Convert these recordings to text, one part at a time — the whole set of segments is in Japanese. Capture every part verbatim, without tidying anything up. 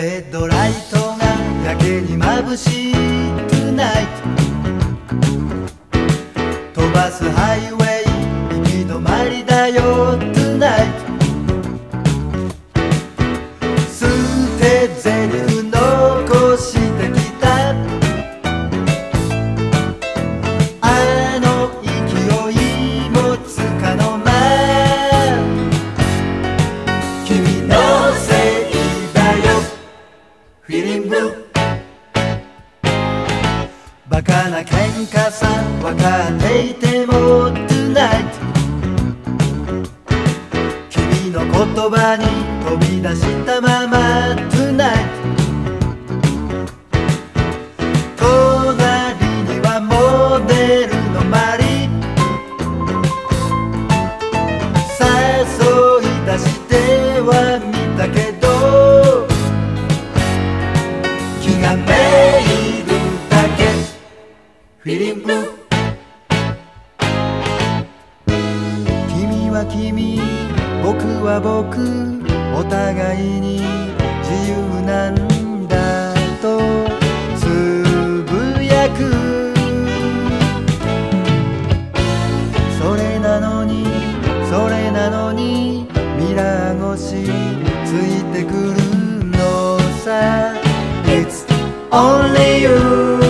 ヘッドライトがやけに眩しい Tonight 飛ばすハイウェイ行き止まりだよ Tonight 捨て台詞残してきたあの勢いもつかの間君のせいだよ Feeling blue バカな喧嘩さ分かっていても Tonight 君の言葉に飛び出したまま Tonight 隣にはモデルのマリ誘い出してはみたけど気がめいるだけ Feeling blue 君は君僕は僕お互いに自由なんだとつぶやくそれなのにそれなのにミラー越しついてくるのさ It's only you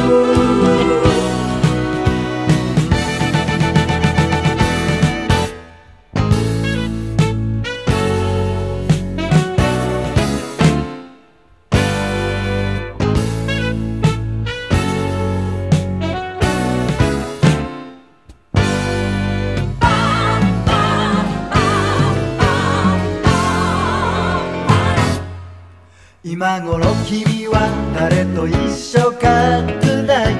今頃君は誰と一緒か Tonight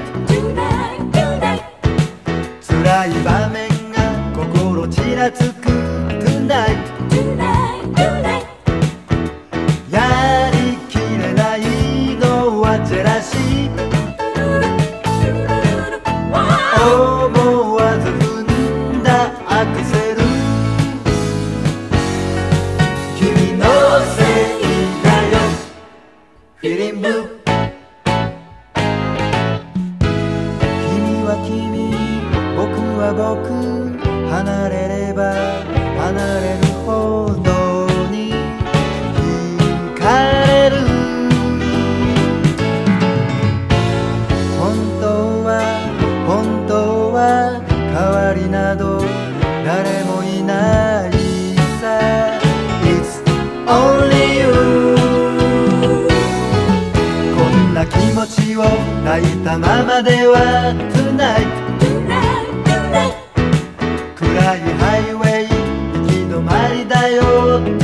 辛い場面が心ちらつく Tonight やりきれないのはジェラシー思わず踏んだアクセル君のせいだよFeeling blue 君は君僕は僕離れれば離れるほどに惹かれる本当は本当は代わりなど誰もいないさ It's only you気持ちを抱いたままでは Tonight 暗いハイウェイ行き止まりだよ